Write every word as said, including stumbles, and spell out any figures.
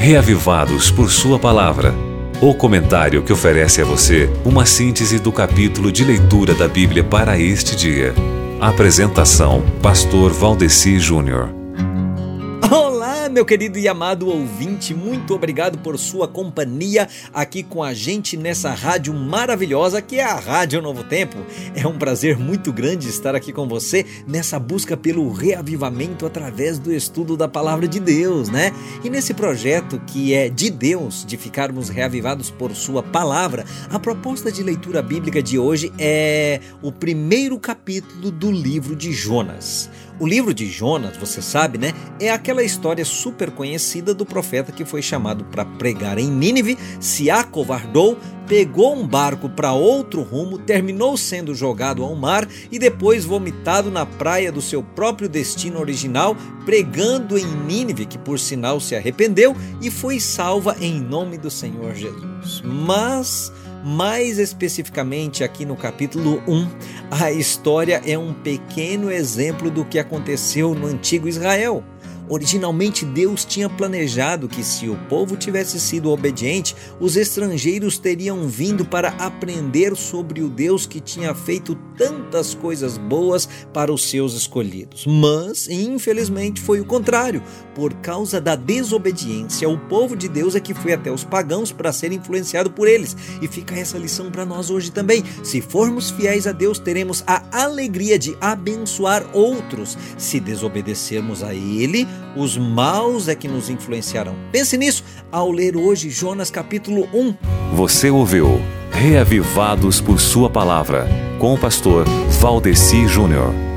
Reavivados por Sua Palavra. O comentário que oferece a você uma síntese do capítulo de leitura da Bíblia para este dia. Apresentação: Pastor Valdeci Júnior. Olá, meu querido e amado ouvinte, muito obrigado por sua companhia aqui com a gente nessa rádio maravilhosa que é a Rádio Novo Tempo. É um prazer muito grande estar aqui com você nessa busca pelo reavivamento através do estudo da Palavra de Deus, né? E nesse projeto que é de Deus, de ficarmos reavivados por sua palavra, a proposta de leitura bíblica de hoje é o primeiro capítulo do livro de Jonas. O livro de Jonas, você sabe, né? É aquela história super conhecida do profeta que foi chamado para pregar em Nínive, se acovardou, pegou um barco para outro rumo, terminou sendo jogado ao mar e depois vomitado na praia do seu próprio destino original, pregando em Nínive, que por sinal se arrependeu e foi salva em nome do Senhor Jesus. Mas... mais especificamente aqui no capítulo um, a história é um pequeno exemplo do que aconteceu no antigo Israel. Originalmente, Deus tinha planejado que, se o povo tivesse sido obediente, os estrangeiros teriam vindo para aprender sobre o Deus que tinha feito tantas coisas boas para os seus escolhidos. Mas, infelizmente, foi o contrário. Por causa da desobediência, o povo de Deus é que foi até os pagãos para ser influenciado por eles. E fica essa lição para nós hoje também. Se formos fiéis a Deus, teremos a alegria de abençoar outros. Se desobedecermos a Ele, os maus é que nos influenciarão. Pense nisso ao ler hoje Jonas capítulo um. Você ouviu Reavivados por Sua Palavra, com o pastor Valdeci Júnior.